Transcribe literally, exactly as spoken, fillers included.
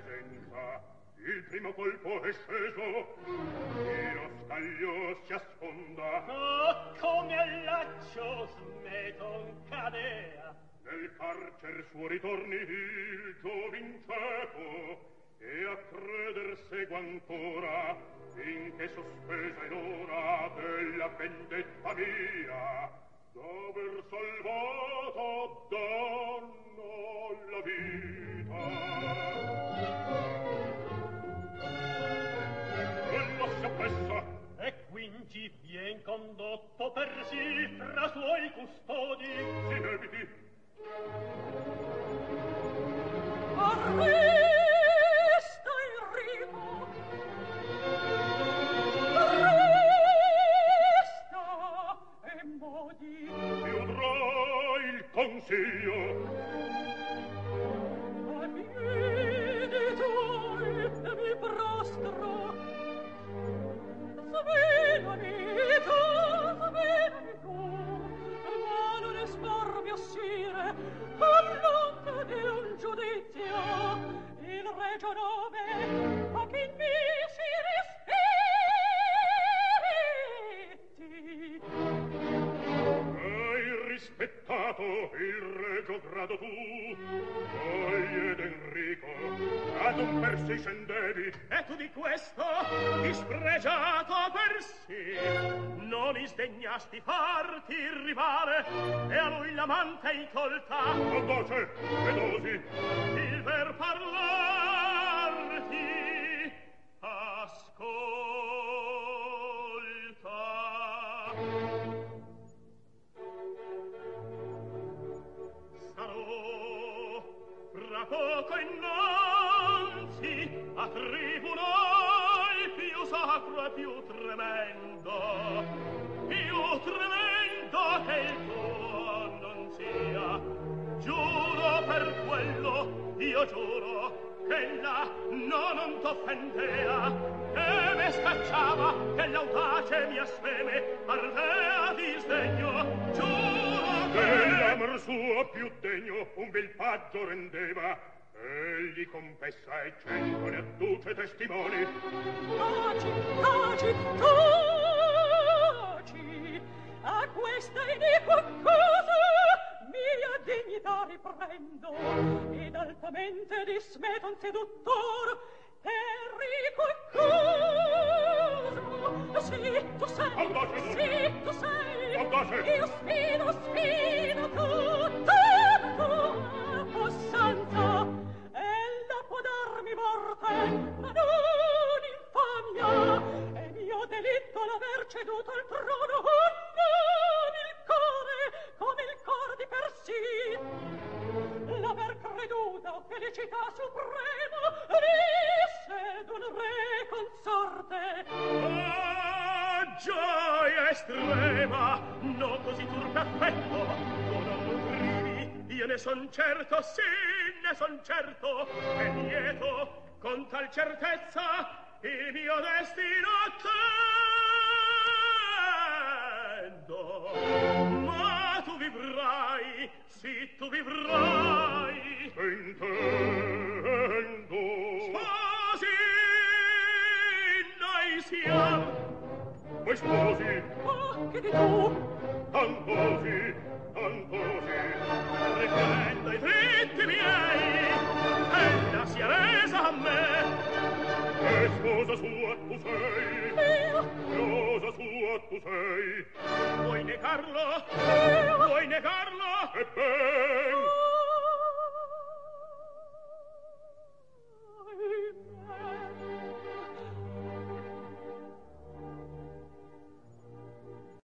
presenza, il primo colpo è sceso, e lo scaglio si asfonda. Oh, come al laccio Smeton cadea. Nel carcer suo ritorni il giovin cieco, e a creder segua ancora, finché sospesa è l'ora della vendetta mia, d'aver salvato danno la vita. Ella si appressa, e quindi vien condotto per sì tra suoi custodi. si debiti. Arresta Enrico! Arresta e modi! Ti udrà il consiglio. A piedi tuoi e mi prostro. Svenami tu, svenami tu, ma non espormi a sire all'onta di un giudizio, il regio nome a chi in me si rispetti. Hai rispettato il regio grado tu, poi ed Enrico, ad un persi scendevi. E tu di questo, dispregiato per sì, non isdegnasti farti il rivale, e a lui l'amante in colta. Audace, vedosi, Il ver parlarti ascolta. Sarò fra poco innanzi a tribunal più sacro e più tremendo, più tremendo che il tuo non sia. Giuro per quello, io giuro, che là no, non t'offendea, e me scacciava, che l'audace mia speme ardea di sdegno. Giuro che dell'amor suo più degno un vil paggio rendeva. Egli confessa e cento ne adduce testimoni. Taci, taci, taci, a questa iniqua cosa mia dignità riprendo, ed altamente dismeton seduttor Enrico accuso. Sì, tu sei, Audace, sì, tu sei, audace. io sfido, sfido tutta tua possanza. Ella può darmi morte, ma non infamia, è mio delitto l'aver ceduto al trono, oh non il cuore, come il cor di Persì, l'aver creduta felicità suprema, disse d'un re consorte. ah, gioia estrema, no così turpe affetto, tu non nutrivi, io ne son certo, sì, ne son certo, e lieto, con tal certezza, il mio destino attendo. Ma tu vivrai, sì, tu vivrai. Intendo. Sposi, noi siamo. Voi sposi, Ma che di tu? tantosi, tantosi. Riprendo i dritti miei, ella sia resa a me. E sposa sua tu sei, Io, sposa sua tu sei. Vuoi negarlo? io, Vuoi negarlo? E ben